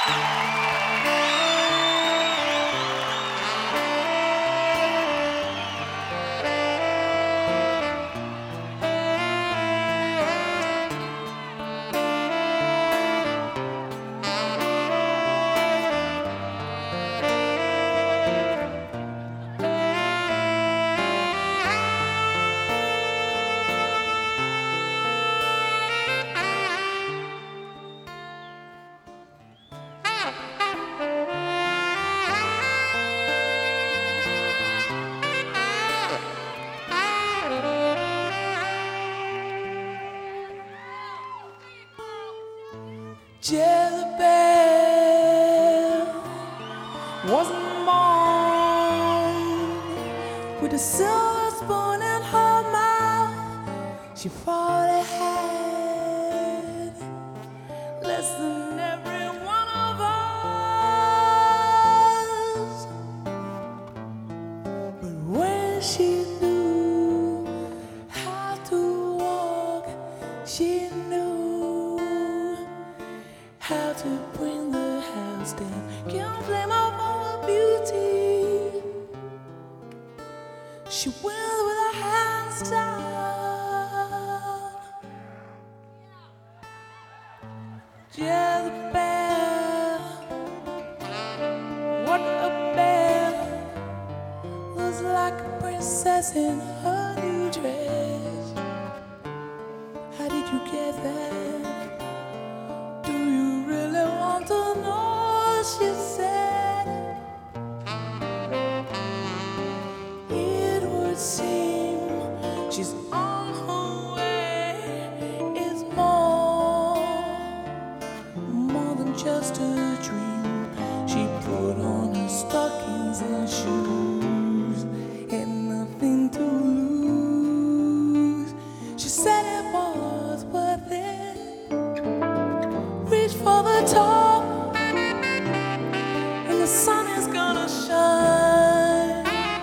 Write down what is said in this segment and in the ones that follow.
Jezebel wasn't born with a silver spoon in her mouth. She fought ahead, less than every one of us. But when she knew how to walk, she knew how to bring the house down. Can't blame her for her beauty. She went with her hands down. Jezebel, what a belle, looks like a princess in her new dress. How did you get that? Do you really want to know? She said, it would seem she's on her way. It's more than just a dream. She put on her stockings and shoes and nothing to lose. She said it was worth it. Reach for the top, and the sun is gonna shine.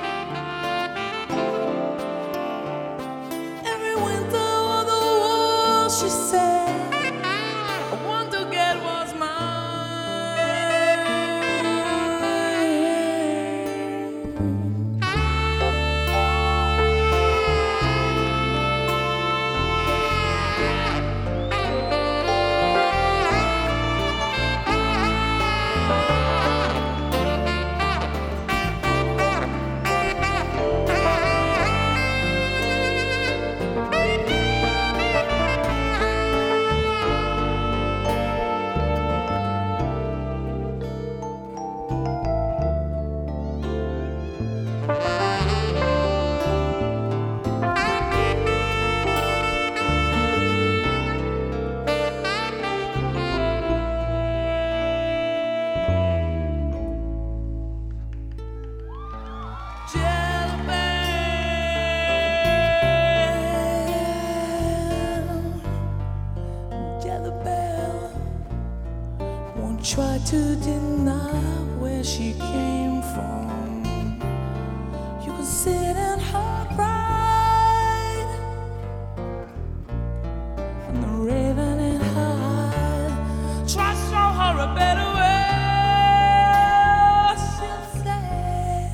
Every winter on the wall, she said, I want to get what's mine. Jezebel won't try to deny where she came from. You can sit in her pride and the raven in her eye. Try to show her a better way. She'll say,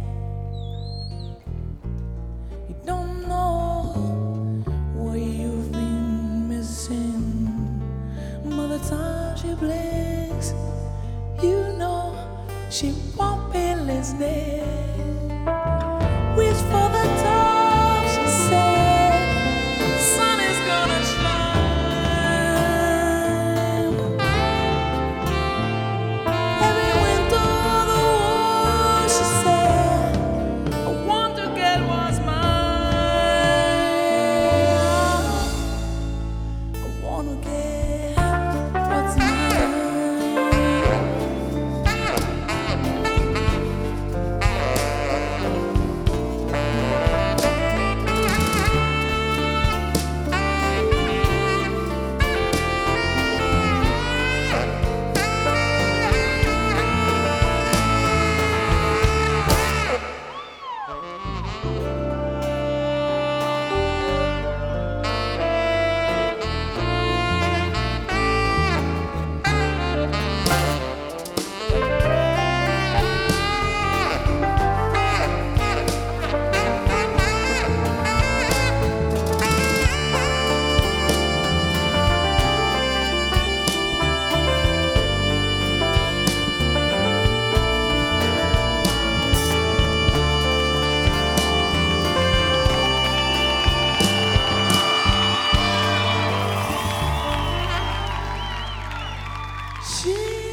you don't know what you've been missing. By the time she blinks, you know she won't be listening. Reach for the top, she said, the sun is gonna shine. Every winter on the wall, she said, I want to get what's mine. I want to get what's mine. She